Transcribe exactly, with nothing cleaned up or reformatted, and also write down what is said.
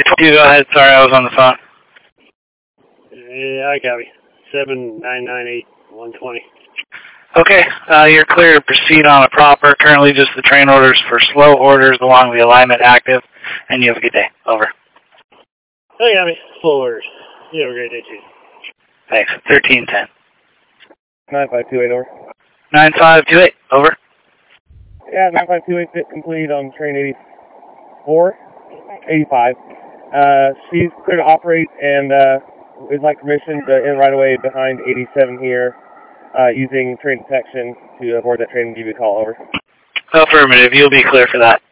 You go ahead. Sorry, I was on the phone. Yeah, I copy. seven nine nine eight one twenty. Okay, uh, you're clear to proceed on a proper. Currently just the train orders for slow orders along the alignment active, and you have a good day. Over. I copy. Full orders. You have a great day, too. Thanks. thirteen ten. nine five two eight, over. nine five two eight, over. Yeah, nine five two eight fit complete on train eighty-four, eighty-five. Uh, she's clear to operate and uh, would like permission to in right away behind eighty-seven here, uh, using train detection to avoid that train and give you a call, over. Affirmative. You'll be clear for that.